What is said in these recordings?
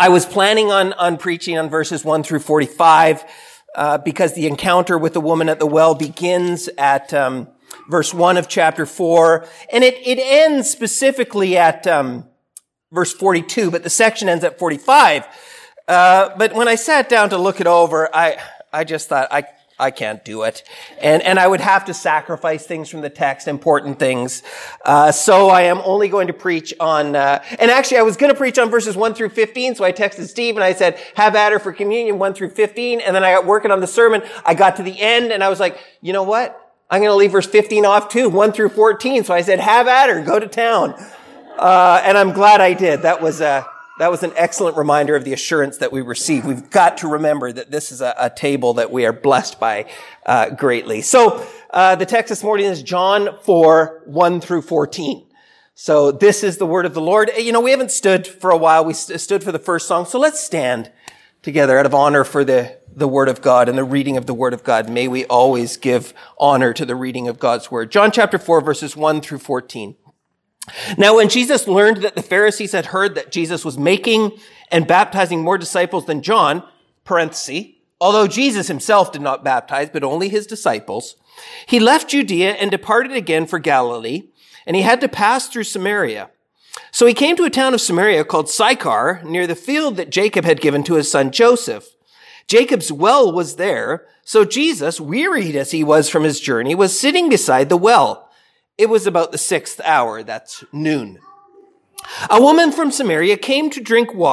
I was planning on preaching on verses 1 through 45 because the encounter with the woman at the well begins at verse 1 of chapter 4, and it ends specifically at verse 42, but the section ends at 45. But when I sat down to look it over, I just thought, I can't do it. And I would have to sacrifice things from the text, important things. So I am only going to preach on, and actually I was going to preach on verses 1 through 15. So I texted Steve and I said, have at her for communion 1 through 15. And then I got working on the sermon. I got to the end and I was like, you know what? I'm going to leave verse 15 off too, 1 through 14. So I said, have at her, go to town. And I'm glad I did. That was an excellent reminder of the assurance that we receive. We've got to remember that this is a table that we are blessed by greatly. So the text this morning is John 4, 1 through 14. So this is the word of the Lord. You know, we haven't stood for a while. We stood for the first song. So let's stand together out of honor for the word of God and the reading of the word of God. May we always give honor to the reading of God's word. John chapter 4, verses 1 through 14. Now, when Jesus learned that the Pharisees had heard that Jesus was making and baptizing more disciples than John, parenthesis, although Jesus himself did not baptize, but only his disciples, he left Judea and departed again for Galilee, and he had to pass through Samaria. So he came to a town of Samaria called Sychar, near the field that Jacob had given to his son Joseph. Jacob's well was there, so Jesus, wearied as he was from his journey, was sitting beside the well. It was about the 6th hour, that's noon. A woman from Samaria came to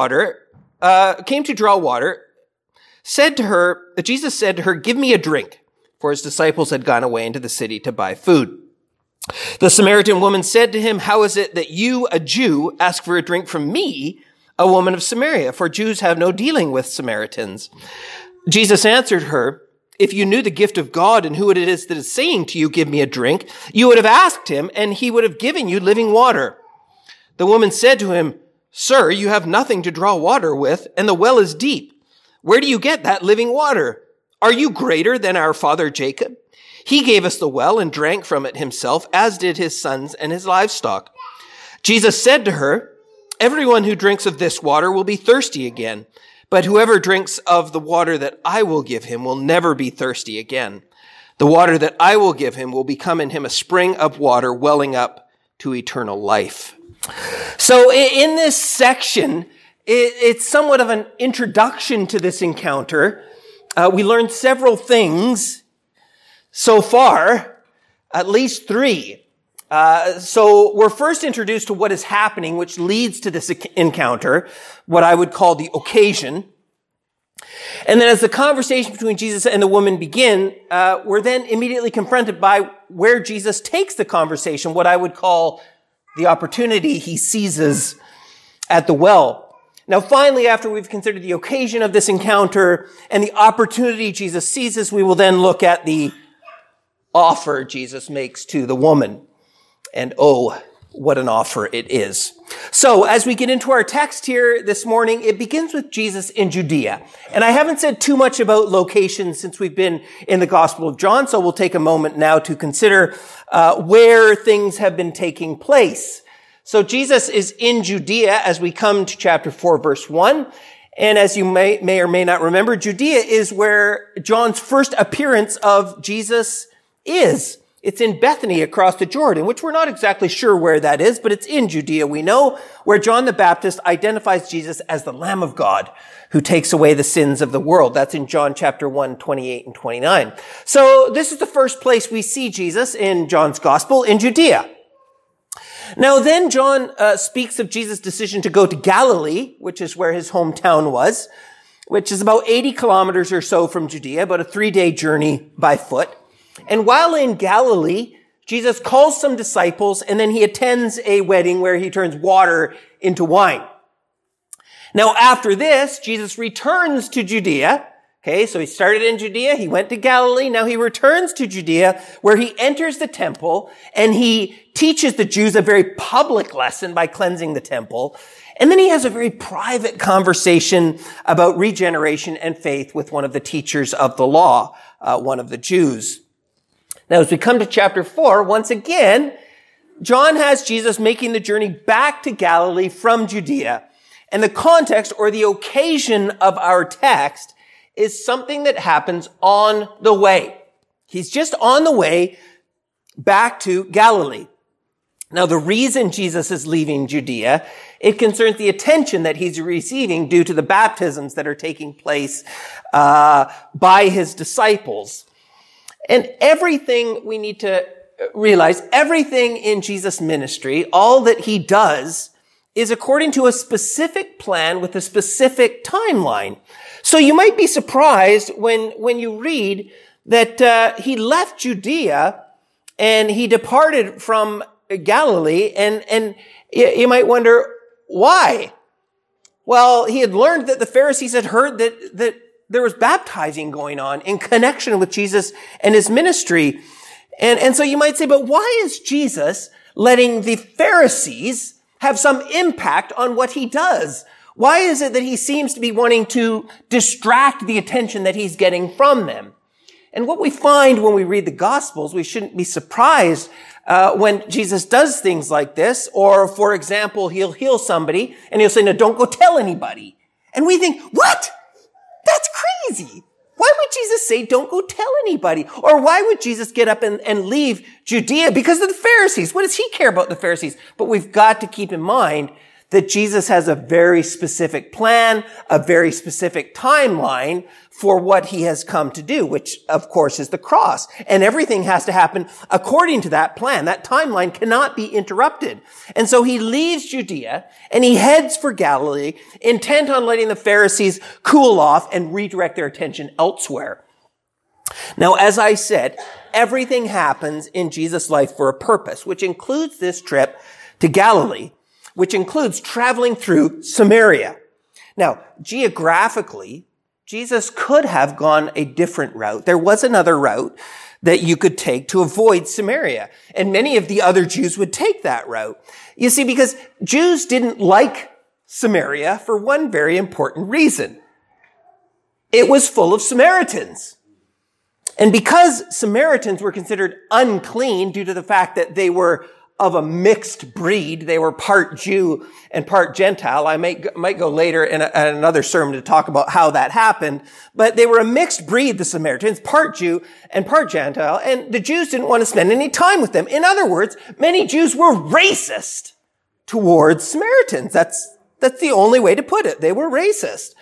draw water, Jesus said to her, give me a drink, for his disciples had gone away into the city to buy food. The Samaritan woman said to him, how is it that you, a Jew, ask for a drink from me, a woman of Samaria? For Jews have no dealing with Samaritans. Jesus answered her, if you knew the gift of God and who it is that is saying to you, give me a drink, you would have asked him, and he would have given you living water. The woman said to him, sir, you have nothing to draw water with, and the well is deep. Where do you get that living water? Are you greater than our father Jacob? He gave us the well and drank from it himself, as did his sons and his livestock. Jesus said to her, everyone who drinks of this water will be thirsty again. But whoever drinks of the water that I will give him will never be thirsty again. The water that I will give him will become in him a spring of water welling up to eternal life. So in this section, it's somewhat of an introduction to this encounter. We learned several things so far, at least 3. So we're first introduced to what is happening, which leads to this encounter, what I would call the occasion. And then as the conversation between Jesus and the woman begin, we're then immediately confronted by where Jesus takes the conversation, what I would call the opportunity he seizes at the well. Now, finally, after we've considered the occasion of this encounter and the opportunity Jesus seizes, we will then look at the offer Jesus makes to the woman. And oh, what an offer it is. So as we get into our text here this morning, it begins with Jesus in Judea. And I haven't said too much about location since we've been in the Gospel of John, so we'll take a moment now to consider where things have been taking place. So Jesus is in Judea as we come to chapter 4, verse 1. And as you may or may not remember, Judea is where John's first appearance of Jesus is. It's in Bethany across the Jordan, which we're not exactly sure where that is, but it's in Judea, we know, where John the Baptist identifies Jesus as the Lamb of God who takes away the sins of the world. That's in John chapter 1, 28 and 29. So this is the first place we see Jesus in John's gospel, in Judea. Now then John speaks of Jesus' decision to go to Galilee, which is where his hometown was, which is about 80 kilometers or so from Judea, about a 3-day journey by foot. And while in Galilee, Jesus calls some disciples and then he attends a wedding where he turns water into wine. Now after this, Jesus returns to Judea. Okay, so he started in Judea, he went to Galilee, now he returns to Judea where he enters the temple and he teaches the Jews a very public lesson by cleansing the temple. And then he has a very private conversation about regeneration and faith with one of the teachers of the law, one of the Jews. Now, as we come to chapter 4, once again, John has Jesus making the journey back to Galilee from Judea. And the context or the occasion of our text is something that happens on the way. He's just on the way back to Galilee. Now, the reason Jesus is leaving Judea, it concerns the attention that he's receiving due to the baptisms that are taking place by his disciples. And everything we need to realize, everything in Jesus' ministry, all that he does is according to a specific plan with a specific timeline. So you might be surprised when you read that he left Judea and he departed from Galilee, and you might wonder why. Well, he had learned that the Pharisees had heard that there was baptizing going on in connection with Jesus and his ministry. And so you might say, but why is Jesus letting the Pharisees have some impact on what he does? Why is it that he seems to be wanting to distract the attention that he's getting from them? And what we find when we read the Gospels, we shouldn't be surprised when Jesus does things like this. Or, for example, he'll heal somebody and he'll say, no, don't go tell anybody. And we think, what? That's crazy. Why would Jesus say, don't go tell anybody? Or why would Jesus get up and leave Judea? Because of the Pharisees. What does he care about the Pharisees? But we've got to keep in mind that Jesus has a very specific plan, a very specific timeline for what he has come to do, which of course is the cross. And everything has to happen according to that plan. That timeline cannot be interrupted. And so he leaves Judea and he heads for Galilee, intent on letting the Pharisees cool off and redirect their attention elsewhere. Now, as I said, everything happens in Jesus' life for a purpose, which includes this trip to Galilee, which includes traveling through Samaria. Now, geographically, Jesus could have gone a different route. There was another route that you could take to avoid Samaria. And many of the other Jews would take that route. You see, because Jews didn't like Samaria for one very important reason. It was full of Samaritans. And because Samaritans were considered unclean due to the fact that they were of a mixed breed. They were part Jew and part Gentile. I might go later in another sermon to talk about how that happened. But they were a mixed breed, the Samaritans, part Jew and part Gentile. And the Jews didn't want to spend any time with them. In other words, many Jews were racist towards Samaritans. That's the only way to put it. They were racist.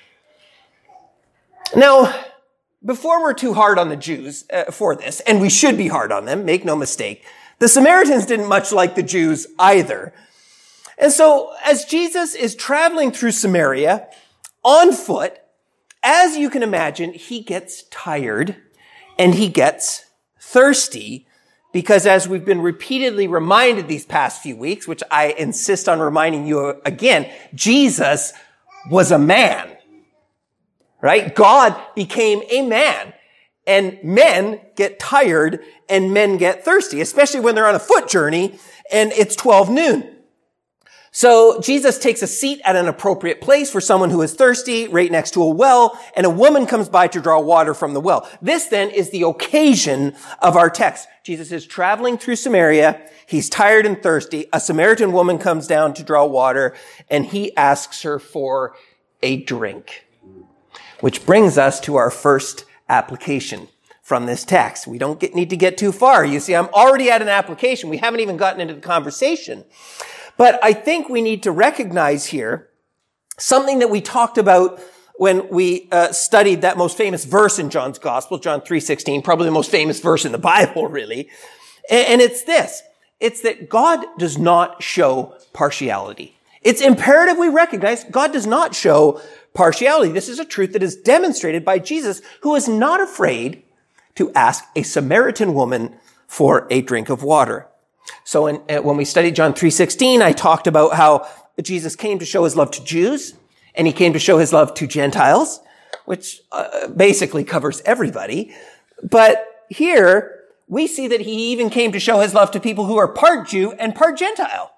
Now, before we're too hard on the Jews for this, and we should be hard on them, make no mistake, the Samaritans didn't much like the Jews either. And so as Jesus is traveling through Samaria on foot, as you can imagine, he gets tired and he gets thirsty because, as we've been repeatedly reminded these past few weeks, which I insist on reminding you again, Jesus was a man, right? God became a man. And men get tired and men get thirsty, especially when they're on a foot journey and it's 12 noon. So Jesus takes a seat at an appropriate place for someone who is thirsty, right next to a well, and a woman comes by to draw water from the well. This then is the occasion of our text. Jesus is traveling through Samaria. He's tired and thirsty. A Samaritan woman comes down to draw water and he asks her for a drink, which brings us to our first application from this text. We don't need to get too far. You see, I'm already at an application. We haven't even gotten into the conversation. But I think we need to recognize here something that we talked about when we studied that most famous verse in John's Gospel, John 3:16, probably the most famous verse in the Bible, really. And it's this. It's that God does not show partiality. It's imperative we recognize God does not show partiality. This is a truth that is demonstrated by Jesus, who is not afraid to ask a Samaritan woman for a drink of water. So when we studied John 3:16, I talked about how Jesus came to show his love to Jews, and he came to show his love to Gentiles, which basically covers everybody. But here, we see that he even came to show his love to people who are part Jew and part Gentile.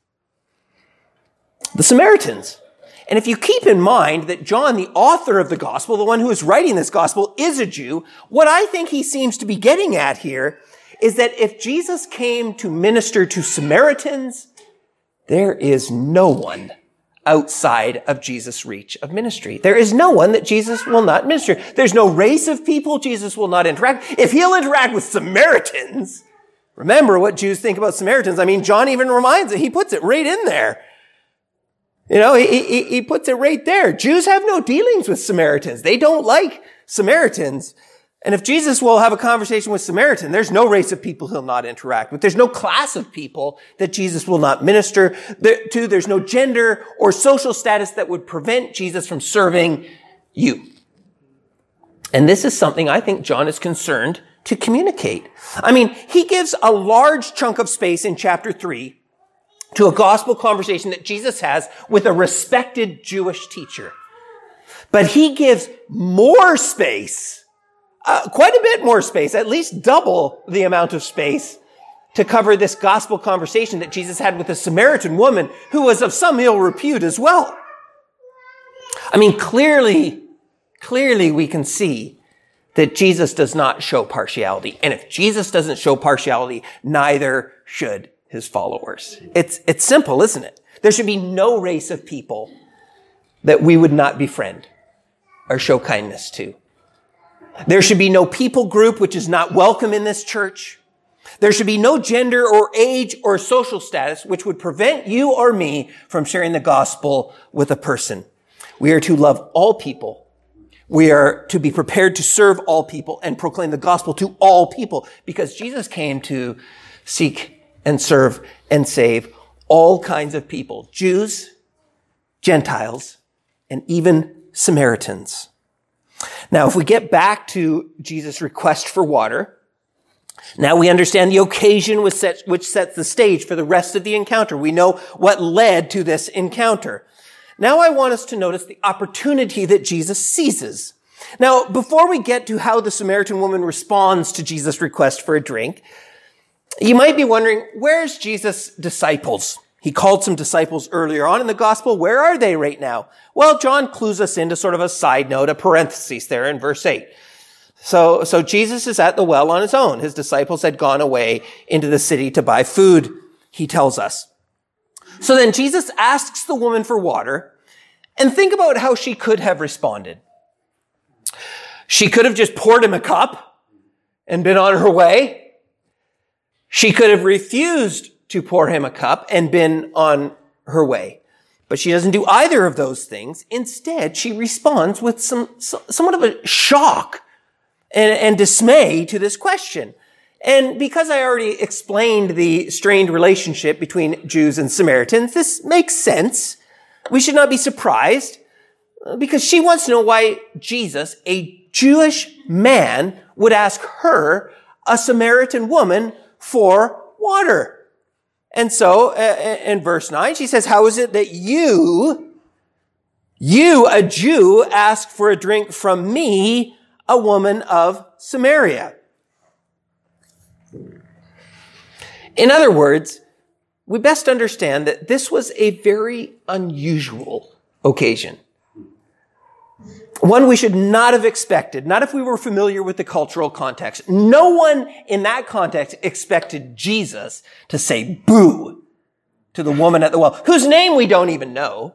The Samaritans. And if you keep in mind that John, the author of the gospel, the one who is writing this gospel, is a Jew, what I think he seems to be getting at here is that if Jesus came to minister to Samaritans, there is no one outside of Jesus' reach of ministry. There is no one that Jesus will not minister. There's no race of people Jesus will not interact. If he'll interact with Samaritans, remember what Jews think about Samaritans. I mean, John even reminds it. He puts it right in there. You know, he puts it right there. Jews have no dealings with Samaritans. They don't like Samaritans. And if Jesus will have a conversation with Samaritan, there's no race of people he'll not interact with. There's no class of people that Jesus will not minister to. There's no gender or social status that would prevent Jesus from serving you. And this is something I think John is concerned to communicate. I mean, he gives a large chunk of space in chapter 3 to a gospel conversation that Jesus has with a respected Jewish teacher. But he gives more space, quite a bit more space, at least double the amount of space, to cover this gospel conversation that Jesus had with a Samaritan woman who was of some ill repute as well. I mean, clearly we can see that Jesus does not show partiality. And if Jesus doesn't show partiality, neither should his followers. It's simple, isn't it? There should be no race of people that we would not befriend or show kindness to. There should be no people group which is not welcome in this church. There should be no gender or age or social status which would prevent you or me from sharing the gospel with a person. We are to love all people. We are to be prepared to serve all people and proclaim the gospel to all people, because Jesus came to seek and serve and save all kinds of people, Jews, Gentiles, and even Samaritans. Now, if we get back to Jesus' request for water, now we understand the occasion which sets the stage for the rest of the encounter. We know what led to this encounter. Now I want us to notice the opportunity that Jesus seizes. Now, before we get to how the Samaritan woman responds to Jesus' request for a drink, you might be wondering, where's Jesus' disciples? He called some disciples earlier on in the gospel. Where are they right now? Well, John clues us into sort of a side note, a parenthesis there in verse 8. So Jesus is at the well on his own. His disciples had gone away into the city to buy food, he tells us. So then Jesus asks the woman for water, and think about how she could have responded. She could have just poured him a cup and been on her way. She could have refused to pour him a cup and been on her way. But she doesn't do either of those things. Instead, she responds with somewhat of a shock and dismay to this question. And because I already explained the strained relationship between Jews and Samaritans, this makes sense. We should not be surprised, because she wants to know why Jesus, a Jewish man, would ask her, a Samaritan woman, for water. And so in verse 9, she says, how is it that you, a Jew, ask for a drink from me, a woman of Samaria? In other words, we best understand that this was a very unusual occasion. One we should not have expected, not if we were familiar with the cultural context. No one in that context expected Jesus to say boo to the woman at the well, whose name we don't even know.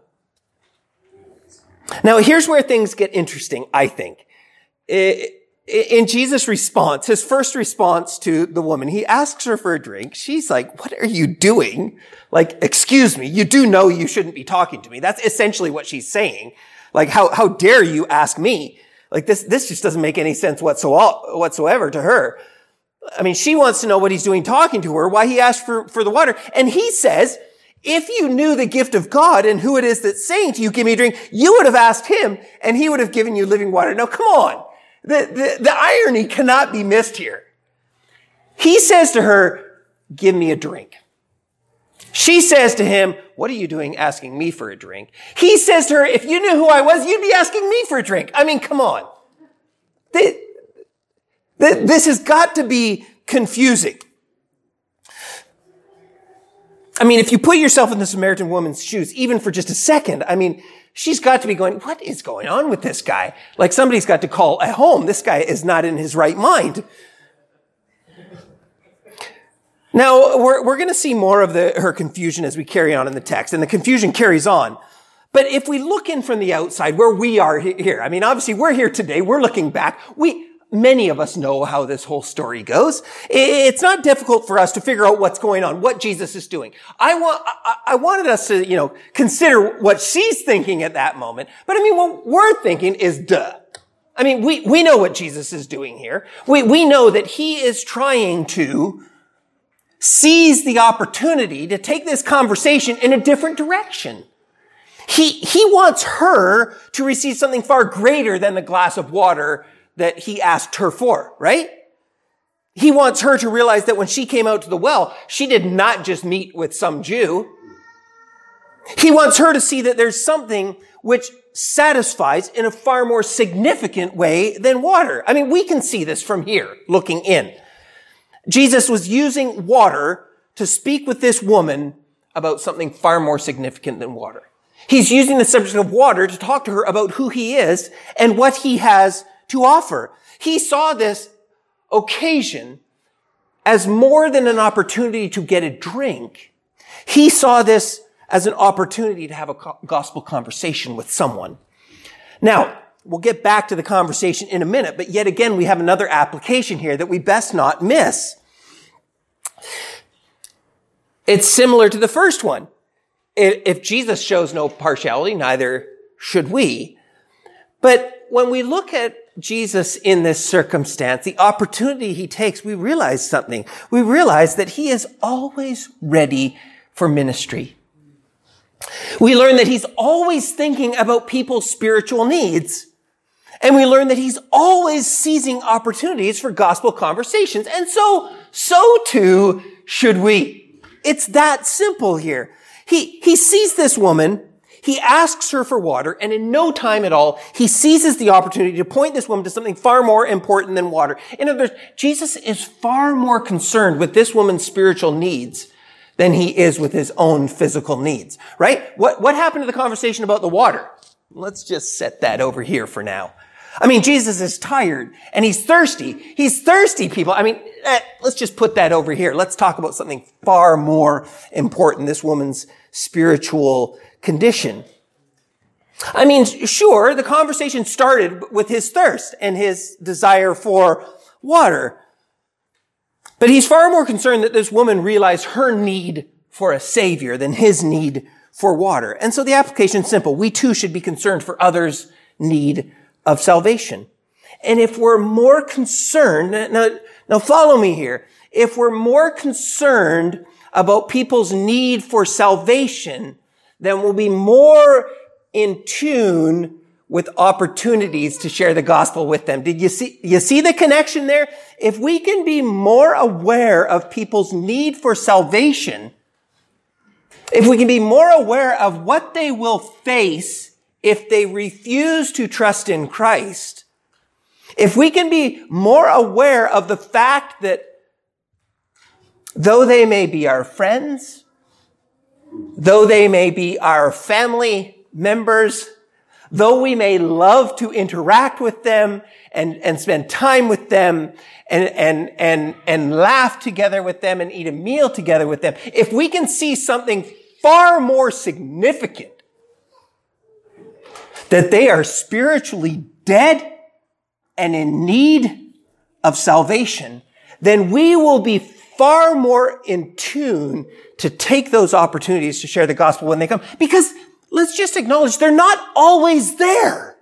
Now, here's where things get interesting, I think. In Jesus' response, his first response to the woman, he asks her for a drink. She's like, what are you doing? Like, excuse me, you do know you shouldn't be talking to me. That's essentially what she's saying. Like, how dare you ask me? Like, this just doesn't make any sense whatsoever to her. I mean, she wants to know what he's doing talking to her, why he asked for the water. And he says, if you knew the gift of God and who it is that's saying to you, give me a drink, you would have asked him and he would have given you living water. Now, come on. The irony cannot be missed here. He says to her, give me a drink. She says to him, what are you doing asking me for a drink? He says to her, if you knew who I was, you'd be asking me for a drink. I mean, come on. This has got to be confusing. I mean, if you put yourself in the Samaritan woman's shoes, even for just a second, I mean, she's got to be going, what is going on with this guy? Like, somebody's got to call at home. This guy is not in his right mind. Now, we're going to see more of her confusion as we carry on in the text, and the confusion carries on. But if we look in from the outside, where we are here, I mean, obviously we're here today, we're looking back. Many of us know how this whole story goes. It's not difficult for us to figure out what's going on, what Jesus is doing. I wanted us to, consider what she's thinking at that moment. But I mean, what we're thinking is duh. I mean, we know what Jesus is doing here. We know that he is trying to seize the opportunity to take this conversation in a different direction. He wants her to receive something far greater than the glass of water that he asked her for, right? He wants her to realize that when she came out to the well, she did not just meet with some Jew. He wants her to see that there's something which satisfies in a far more significant way than water. I mean, we can see this from here, looking in. Jesus was using water to speak with this woman about something far more significant than water. He's using the subject of water to talk to her about who he is and what he has to offer. He saw this occasion as more than an opportunity to get a drink. He saw this as an opportunity to have a gospel conversation with someone. Now, we'll get back to the conversation in a minute, but yet again, we have another application here that we best not miss. It's similar to the first one. If Jesus shows no partiality, neither should we. But when we look at Jesus in this circumstance, the opportunity he takes, we realize something. We realize that he is always ready for ministry. We learn that he's always thinking about people's spiritual needs. And we learn that he's always seizing opportunities for gospel conversations. And so too should we. It's that simple here. He sees this woman, he asks her for water, and in no time at all, he seizes the opportunity to point this woman to something far more important than water. In other words, Jesus is far more concerned with this woman's spiritual needs than he is with his own physical needs, right? What happened to the conversation about the water? Let's just set that over here for now. I mean, Jesus is tired and he's thirsty. He's thirsty, people. I mean, let's just put that over here. Let's talk about something far more important, this woman's spiritual condition. I mean, sure, the conversation started with his thirst and his desire for water. But he's far more concerned that this woman realized her need for a savior than his need for water. And so the application is simple. We too should be concerned for others' need of salvation. And if we're more concerned, now follow me here. If we're more concerned about people's need for salvation, then we'll be more in tune with opportunities to share the gospel with them. Did you see the connection there? If we can be more aware of people's need for salvation, if we can be more aware of what they will face if they refuse to trust in Christ, if we can be more aware of the fact that though they may be our friends, though they may be our family members, though we may love to interact with them and spend time with them and laugh together with them and eat a meal together with them, if we can see something far more significant, that they are spiritually dead and in need of salvation, then we will be far more in tune to take those opportunities to share the gospel when they come. Because let's just acknowledge they're not always there.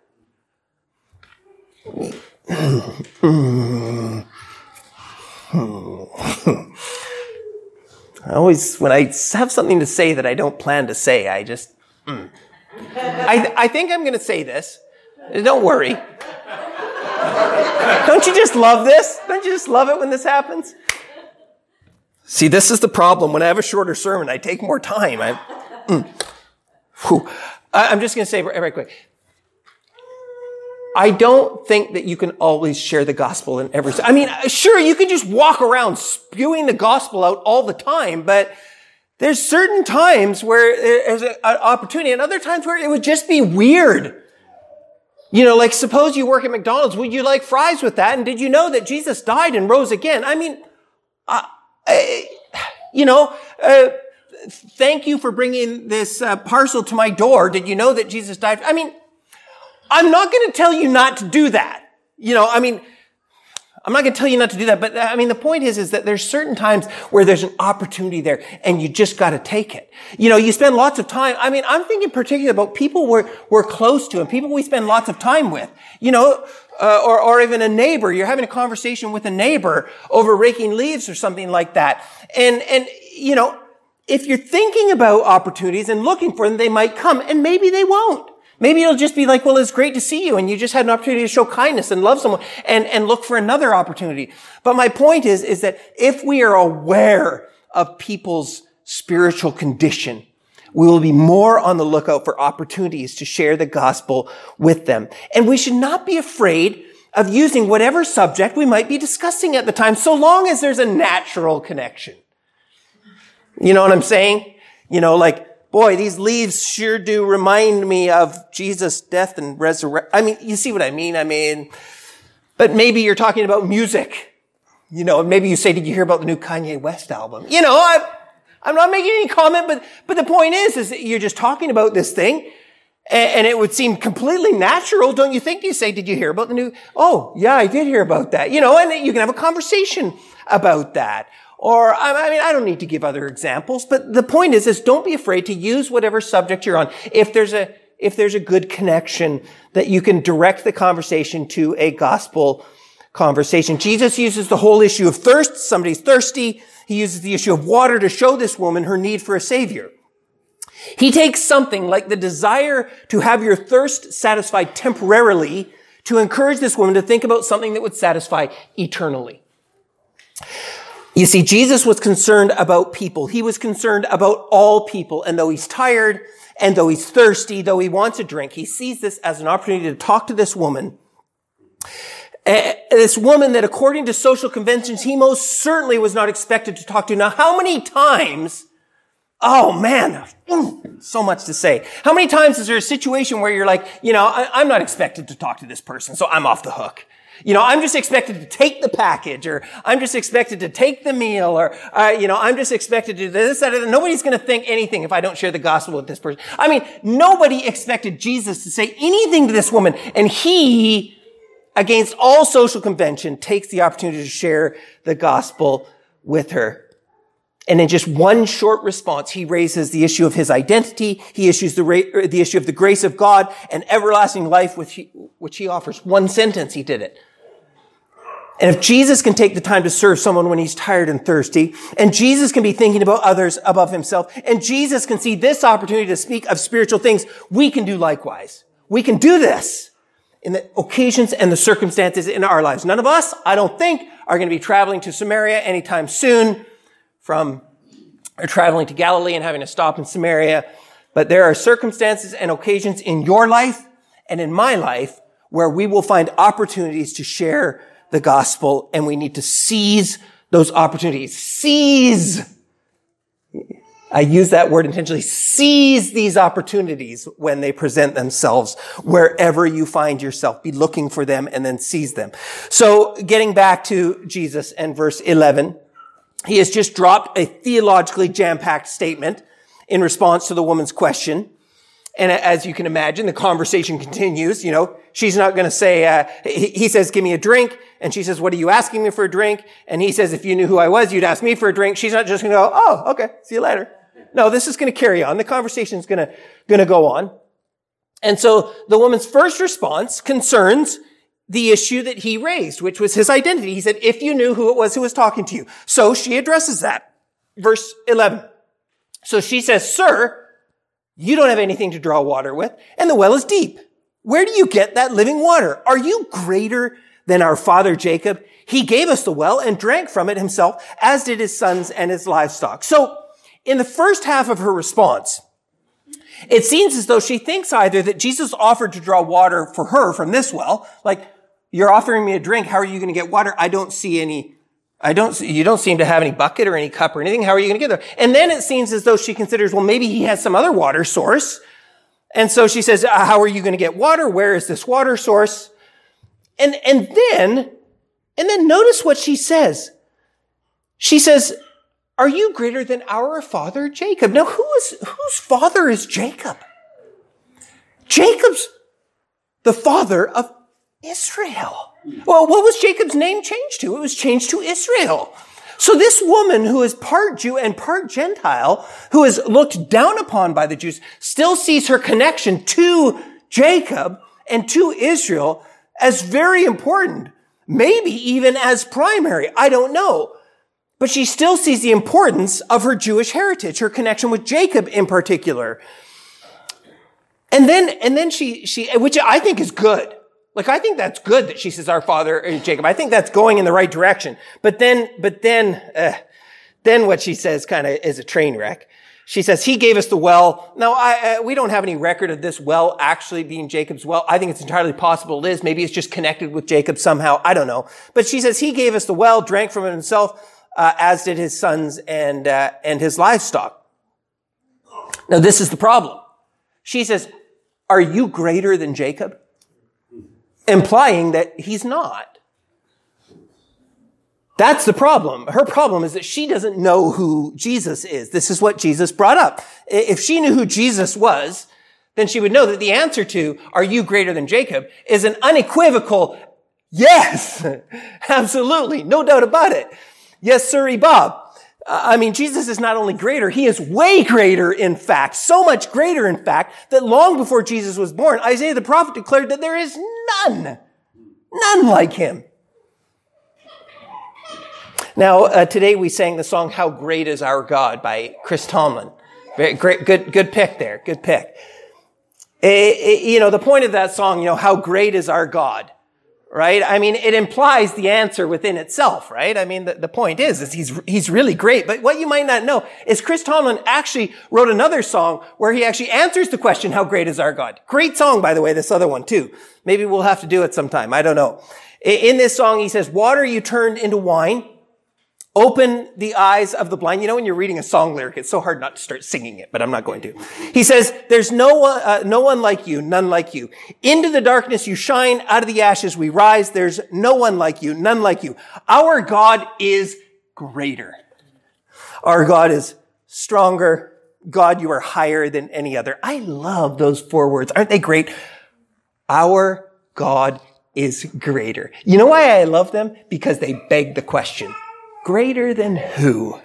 When I have something to say that I don't plan to say, I just, I think I'm going to say this. Don't worry. Don't you just love this? Don't you just love it when this happens? See, this is the problem. When I have a shorter sermon, I take more time. I'm just going to say very quick. I don't think that you can always share the gospel in every... I mean, sure, you can just walk around spewing the gospel out all the time, but there's certain times where there's an opportunity and other times where it would just be weird. You know, like suppose you work at McDonald's. Would you like fries with that? And did you know that Jesus died and rose again? I mean, thank you for bringing this parcel to my door. Did you know that Jesus died? I mean, I'm not going to tell you not to do that. I'm not going to tell you not to do that, but the point is that there's certain times where there's an opportunity there and you just got to take it. You spend lots of time. I'm thinking particularly about people we're close to and people we spend lots of time with, or even a neighbor. You're having a conversation with a neighbor over raking leaves or something like that. And if you're thinking about opportunities and looking for them, they might come and maybe they won't. Maybe it'll just be like, well, it's great to see you and you just had an opportunity to show kindness and love someone and look for another opportunity. But my point is that if we are aware of people's spiritual condition, we will be more on the lookout for opportunities to share the gospel with them. And we should not be afraid of using whatever subject we might be discussing at the time, so long as there's a natural connection. You know what I'm saying? Boy, these leaves sure do remind me of Jesus' death and resurrection. You see what I mean? But maybe you're talking about music. Maybe you say, did you hear about the new Kanye West album? I'm not making any comment, but the point is that you're just talking about this thing and it would seem completely natural, don't you think? You say, did you hear about the new? Oh, yeah, I did hear about that. And you can have a conversation about that. Or, I don't need to give other examples, but the point is don't be afraid to use whatever subject you're on. If there's a good connection that you can direct the conversation to a gospel conversation. Jesus uses the whole issue of thirst. Somebody's thirsty. He uses the issue of water to show this woman her need for a savior. He takes something like the desire to have your thirst satisfied temporarily to encourage this woman to think about something that would satisfy eternally. You see, Jesus was concerned about people. He was concerned about all people. And though he's tired, and though he's thirsty, though he wants a drink, he sees this as an opportunity to talk to this woman. This woman that according to social conventions, he most certainly was not expected to talk to. Now, how many times, oh man, so much to say. How many times is there a situation where you're like, I'm not expected to talk to this person, so I'm off the hook. I'm just expected to take the package, or I'm just expected to take the meal, or, I'm just expected to do this, that, or nobody's going to think anything if I don't share the gospel with this person. Nobody expected Jesus to say anything to this woman, and he, against all social convention, takes the opportunity to share the gospel with her. And in just one short response, he raises the issue of his identity. He issues the issue of the grace of God and everlasting life, which he offers. One sentence, he did it. And if Jesus can take the time to serve someone when he's tired and thirsty, and Jesus can be thinking about others above himself, and Jesus can see this opportunity to speak of spiritual things, we can do likewise. We can do this in the occasions and the circumstances in our lives. None of us, I don't think, are going to be traveling to Samaria anytime soon, or traveling to Galilee and having to stop in Samaria. But there are circumstances and occasions in your life and in my life where we will find opportunities to share the gospel, and we need to seize those opportunities. Seize! I use that word intentionally. Seize these opportunities when they present themselves wherever you find yourself. Be looking for them and then seize them. So getting back to Jesus and verse 11, he has just dropped a theologically jam-packed statement in response to the woman's question. And as you can imagine, the conversation continues. She's not going to say, he says, give me a drink. And she says, what are you asking me for a drink? And he says, if you knew who I was, you'd ask me for a drink. She's not just going to go, oh, okay, see you later. No, this is going to carry on. The conversation is going to go on. And so the woman's first response concerns the issue that he raised, which was his identity. He said, if you knew who it was who was talking to you. So she addresses that. Verse 11. So she says, sir, you don't have anything to draw water with, and the well is deep. Where do you get that living water? Are you greater than our father Jacob? He gave us the well and drank from it himself, as did his sons and his livestock. So in the first half of her response, it seems as though she thinks either that Jesus offered to draw water for her from this well, like, you're offering me a drink, how are you going to get water? You don't seem to have any bucket or any cup or anything. How are you going to get there? And then it seems as though she considers, well, maybe he has some other water source. And so she says, how are you going to get water? Where is this water source? And then notice what she says. She says, are you greater than our father Jacob? Now, whose father is Jacob? Jacob's the father of Israel. Well, what was Jacob's name changed to? It was changed to Israel. So this woman who is part Jew and part Gentile, who is looked down upon by the Jews, still sees her connection to Jacob and to Israel as very important. Maybe even as primary. I don't know. But she still sees the importance of her Jewish heritage, her connection with Jacob in particular. And then she, which I think is good. Like, I think that's good that she says our father Jacob. I think that's going in the right direction. But then what she says kind of is a train wreck. She says, he gave us the well. Now, we don't have any record of this well actually being Jacob's well. I think it's entirely possible it is. Maybe it's just connected with Jacob somehow. I don't know. But she says, he gave us the well, drank from it himself, as did his sons and his livestock. Now, this is the problem. She says, are you greater than Jacob? Implying that he's not. That's the problem. Her problem is that she doesn't know who Jesus is. This is what Jesus brought up. If she knew who Jesus was, then she would know that the answer to, are you greater than Jacob, is an unequivocal yes. Absolutely. No doubt about it. Yes, sirree, Bob. Jesus is not only greater, he is way greater, in fact. So much greater, in fact, that long before Jesus was born, Isaiah the prophet declared that there is none like him. Now, today we sang the song, How Great Is Our God by Chris Tomlin. Very great, good pick there. Good pick. The point of that song, how great is our God? Right? It implies the answer within itself, right? The point is he's really great. But what you might not know is Chris Tomlin actually wrote another song where he actually answers the question, how great is our God? Great song, by the way, this other one too. Maybe we'll have to do it sometime. I don't know. In this song, he says, water you turned into wine. Open the eyes of the blind. When you're reading a song lyric, it's so hard not to start singing it, but I'm not going to. He says, there's no one like you, none like you. Into the darkness you shine, out of the ashes we rise. There's no one like you, none like you. Our God is greater. Our God is stronger. God, you are higher than any other. I love those 4 words. Aren't they great? Our God is greater. You know why I love them? Because they beg the question. Greater than who?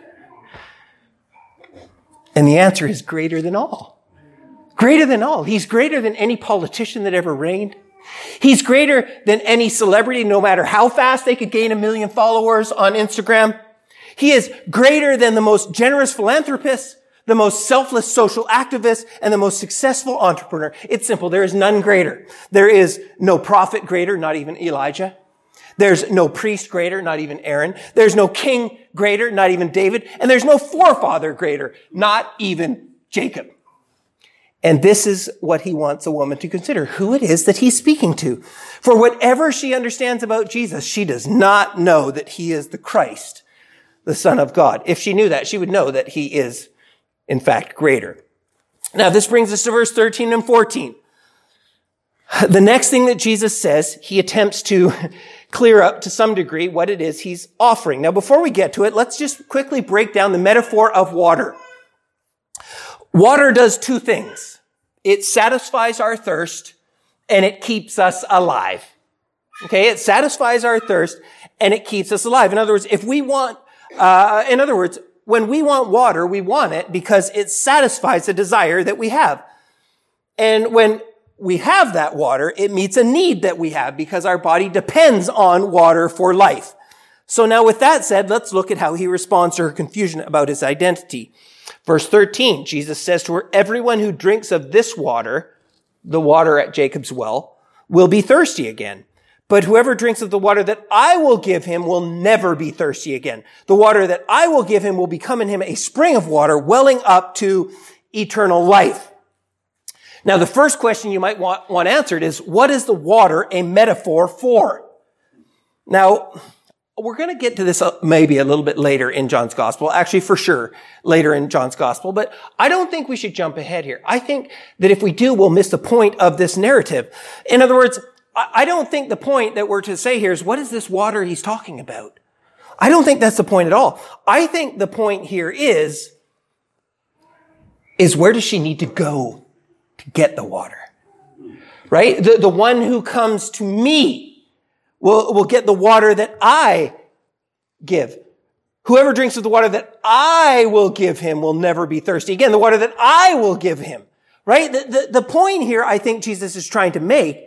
And the answer is greater than all. Greater than all. He's greater than any politician that ever reigned. He's greater than any celebrity, no matter how fast they could gain 1 million followers on Instagram. He is greater than the most generous philanthropist, the most selfless social activist, and the most successful entrepreneur. It's simple. There is none greater. There is no prophet greater, not even Elijah. There's no priest greater, not even Aaron. There's no king greater, not even David. And there's no forefather greater, not even Jacob. And this is what he wants a woman to consider, who it is that he's speaking to. For whatever she understands about Jesus, she does not know that he is the Christ, the Son of God. If she knew that, she would know that he is, in fact, greater. Now, this brings us to verse 13 and 14. The next thing that Jesus says, he attempts to clear up to some degree what it is he's offering. Now, before we get to it, let's just quickly break down the metaphor of water. Water does 2 things. It satisfies our thirst and it keeps us alive. Okay, it satisfies our thirst and it keeps us alive. In other words, when we want water, we want it because it satisfies a desire that we have. And when we have that water, it meets a need that we have because our body depends on water for life. So now with that said, let's look at how he responds to her confusion about his identity. Verse 13, Jesus says to her, everyone who drinks of this water, the water at Jacob's well, will be thirsty again. But whoever drinks of the water that I will give him will never be thirsty again. The water that I will give him will become in him a spring of water welling up to eternal life. Now, the first question you might want answered is, what is the water a metaphor for? Now, we're going to get to this maybe a little bit later in John's Gospel. Actually, for sure, later in John's Gospel. But I don't think we should jump ahead here. I think that if we do, we'll miss the point of this narrative. In other words, I don't think the point that we're to say here is, what is this water he's talking about? I don't think that's the point at all. I think the point here is where does she need to go to get the water? Right? The one who comes to me will get the water that I give. Whoever drinks of the water that I will give him will never be thirsty again. The water that I will give him. Right? The point here I think Jesus is trying to make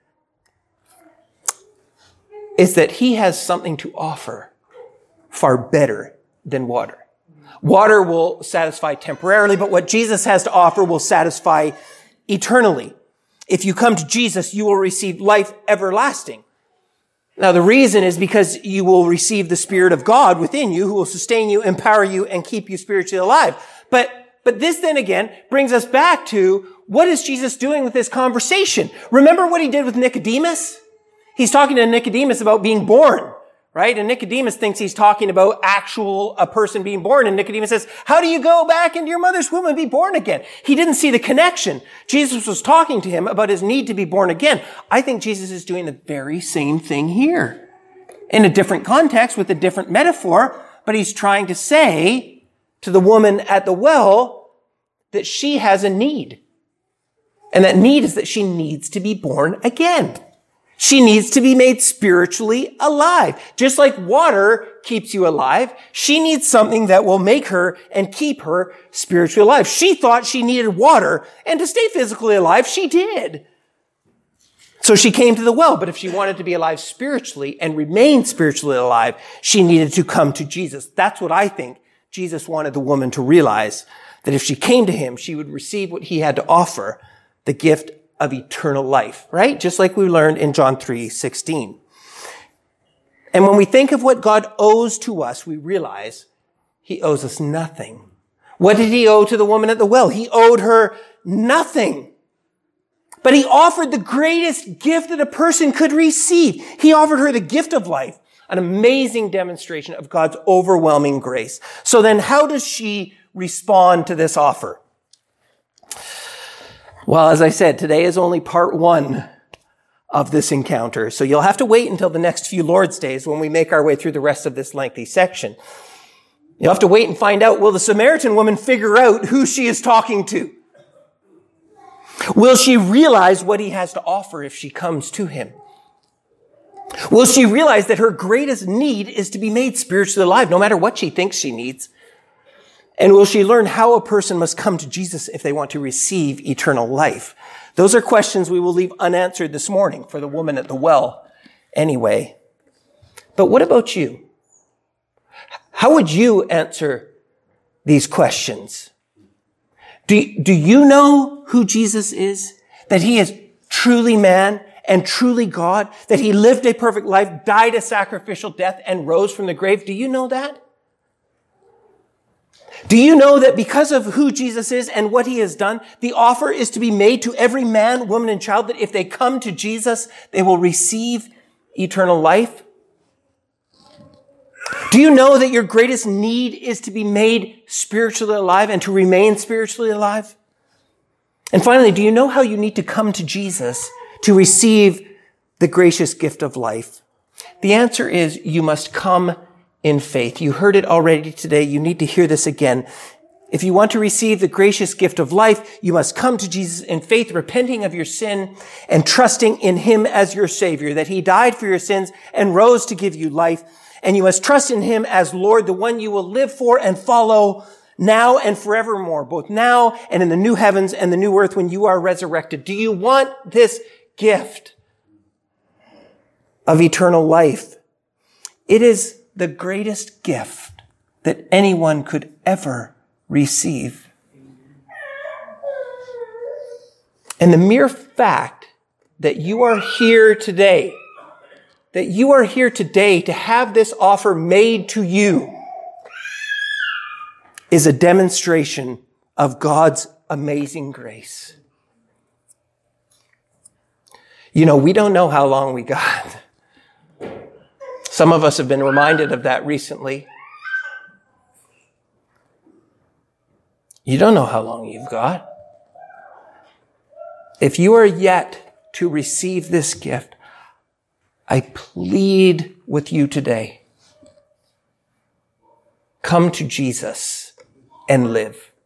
is that he has something to offer far better than water. Water will satisfy temporarily, but what Jesus has to offer will satisfy eternally. If you come to Jesus, you will receive life everlasting. Now, the reason is because you will receive the Spirit of God within you who will sustain you, empower you, and keep you spiritually alive. But this then again brings us back to what is Jesus doing with this conversation? Remember what he did with Nicodemus? He's talking to Nicodemus about being born, right? And Nicodemus thinks he's talking about a person being born. And Nicodemus says, how do you go back into your mother's womb and be born again? He didn't see the connection. Jesus was talking to him about his need to be born again. I think Jesus is doing the very same thing here in a different context with a different metaphor, but he's trying to say to the woman at the well that she has a need. And that need is that she needs to be born again. She needs to be made spiritually alive. Just like water keeps you alive, she needs something that will make her and keep her spiritually alive. She thought she needed water, and to stay physically alive, she did. So she came to the well, but if she wanted to be alive spiritually and remain spiritually alive, she needed to come to Jesus. That's what I think Jesus wanted the woman to realize, that if she came to him, she would receive what he had to offer, the gift of eternal life, right? Just like we learned in John 3:16. And when we think of what God owes to us, we realize he owes us nothing. What did he owe to the woman at the well? He owed her nothing. But he offered the greatest gift that a person could receive. He offered her the gift of life, an amazing demonstration of God's overwhelming grace. So then how does she respond to this offer? Well, as I said, today is only part one of this encounter. So you'll have to wait until the next few Lord's Days when we make our way through the rest of this lengthy section. You'll have to wait and find out, will the Samaritan woman figure out who she is talking to? Will she realize what he has to offer if she comes to him? Will she realize that her greatest need is to be made spiritually alive, no matter what she thinks she needs? And will she learn how a person must come to Jesus if they want to receive eternal life? Those are questions we will leave unanswered this morning for the woman at the well anyway. But what about you? How would you answer these questions? Do you know who Jesus is? That he is truly man and truly God? That he lived a perfect life, died a sacrificial death, and rose from the grave? Do you know that? Do you know that because of who Jesus is and what he has done, the offer is to be made to every man, woman, and child that if they come to Jesus, they will receive eternal life? Do you know that your greatest need is to be made spiritually alive and to remain spiritually alive? And finally, do you know how you need to come to Jesus to receive the gracious gift of life? The answer is you must come in faith. You heard it already today. You need to hear this again. If you want to receive the gracious gift of life, you must come to Jesus in faith, repenting of your sin and trusting in him as your Savior, that he died for your sins and rose to give you life. And you must trust in him as Lord, the one you will live for and follow now and forevermore, both now and in the new heavens and the new earth when you are resurrected. Do you want this gift of eternal life? It is the greatest gift that anyone could ever receive. And the mere fact that you are here today, to have this offer made to you, is a demonstration of God's amazing grace. You know, we don't know how long we got. Some of us have been reminded of that recently. You don't know how long you've got. If you are yet to receive this gift, I plead with you today. Come to Jesus and live.